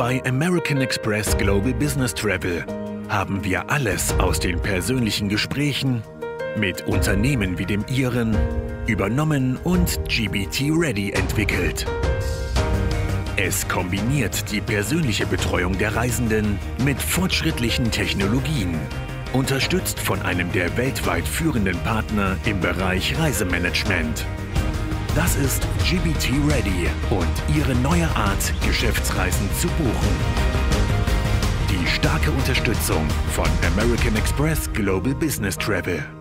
Bei American Express Global Business Travel haben wir alles aus den persönlichen Gesprächen mit Unternehmen wie dem Ihren übernommen und GBT-ready entwickelt. Es kombiniert die persönliche Betreuung der Reisenden mit fortschrittlichen Technologien, unterstützt von einem der weltweit führenden Partner im Bereich Reisemanagement. Das ist GBT Ready und Ihre neue Art, Geschäftsreisen zu buchen. Die starke Unterstützung von American Express Global Business Travel.